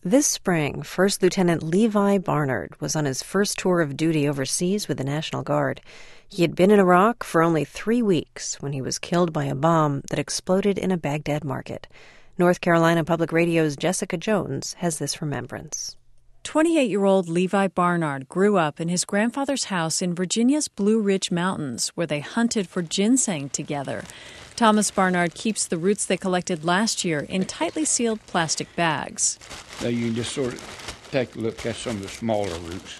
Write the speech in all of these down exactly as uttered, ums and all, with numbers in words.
This spring, First Lieutenant Levi Barnard was on his first tour of duty overseas with the National Guard. He had been in Iraq for only three weeks when he was killed by a bomb that exploded in a Baghdad market. North Carolina Public Radio's Jessica Jones has this remembrance. twenty-eight-year-old Levi Barnard grew up in his grandfather's house in Virginia's Blue Ridge Mountains, where they hunted for ginseng together. Thomas Barnard keeps the roots they collected last year in tightly sealed plastic bags. Now you can just sort of take a look at some of the smaller roots.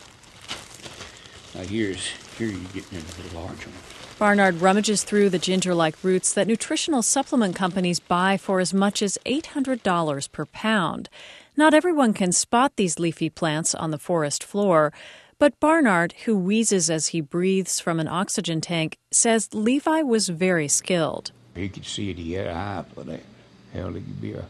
Now here's, here you're getting into the large one. Barnard rummages through the ginger-like roots that nutritional supplement companies buy for as much as eight hundred dollars per pound. Not everyone can spot these leafy plants on the forest floor, but Barnard, who wheezes as he breathes from an oxygen tank, says Levi was very skilled. He could see it, he had an eye for that. Hell, he could be a,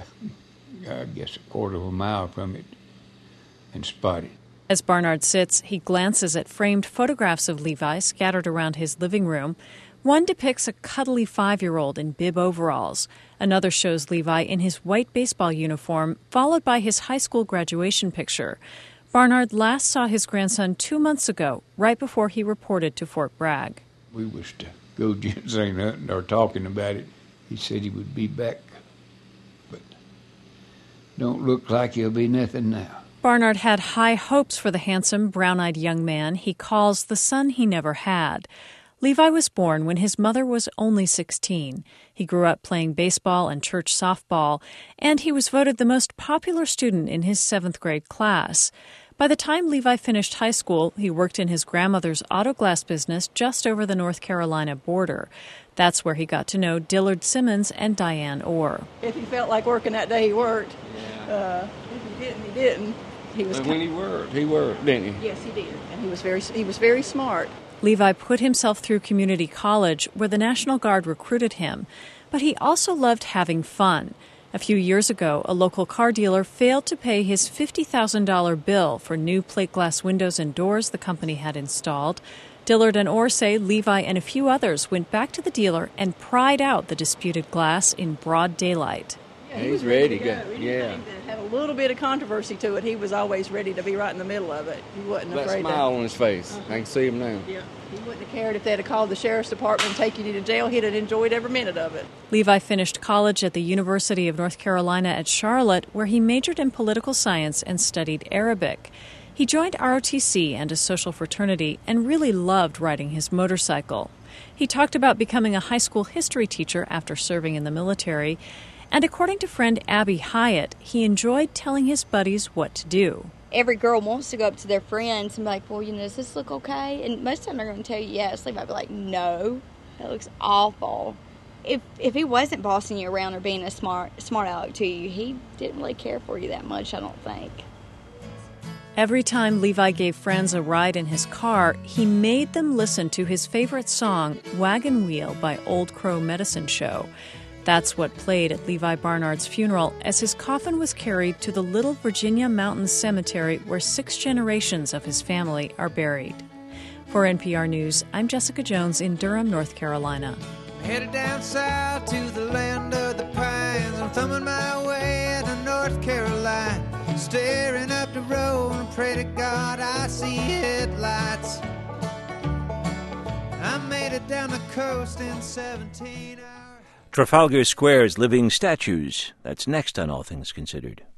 I guess, a quarter of a mile from it and spot it. As Barnard sits, he glances at framed photographs of Levi scattered around his living room. One depicts a cuddly five-year-old in bib overalls. Another shows Levi in his white baseball uniform, followed by his high school graduation picture. Barnard last saw his grandson two months ago, right before he reported to Fort Bragg. We was to go ginseng hunting or talking about it. He said he would be back, but don't look like he'll be nothing now. Barnard had high hopes for the handsome, brown-eyed young man he calls the son he never had. Levi was born when his mother was only sixteen. He grew up playing baseball and church softball, and he was voted the most popular student in his seventh grade class. By the time Levi finished high school, he worked in his grandmother's auto glass business just over the North Carolina border. That's where he got to know Dillard Simmons and Diane Orr. If he felt like working that day, he worked. Yeah. Uh, if he didn't, he didn't. He was. But when he worked, he worked, didn't he? Yes, he did, and he was very he was very smart. Levi put himself through community college, where the National Guard recruited him, but he also loved having fun. A few years ago, a local car dealer failed to pay his fifty thousand dollars bill for new plate glass windows and doors the company had installed. Dillard and Orr say Levi and a few others went back to the dealer and pried out the disputed glass in broad daylight. Yeah, he He's was ready ready to to go. go. He Yeah. didn't have a little bit of controversy to it. He was always ready to be right in the middle of it. He wasn't That afraid. smile to, on his face. Uh-huh. I can see him now. Yeah, he wouldn't have cared if they'd have called the sheriff's department and taken you to jail. He'd have enjoyed every minute of it. Levi finished college at the University of North Carolina at Charlotte, where he majored in political science and studied Arabic. He joined R O T C and a social fraternity and really loved riding his motorcycle. He talked about becoming a high school history teacher after serving in the military. And according to friend Abby Hyatt, he enjoyed telling his buddies what to do. Every girl wants to go up to their friends and be like, well, you know, does this look okay? And most of them are going to tell you yes. Levi would be like, no, that looks awful. If if he wasn't bossing you around or being a smart smart aleck to you, he didn't really care for you that much, I don't think. Every time Levi gave friends a ride in his car, he made them listen to his favorite song, Wagon Wheel by Old Crow Medicine Show. That's what played at Levi Barnard's funeral as his coffin was carried to the Little Virginia Mountains Cemetery where six generations of his family are buried. For N P R News, I'm Jessica Jones in Durham, North Carolina. Headed down south to the land of the pines. I'm thumbing my way to North Carolina, staring up the road and pray to God I see headlights. I made it down the coast in seventeen hours. Trafalgar Square's living statues. That's next on All Things Considered.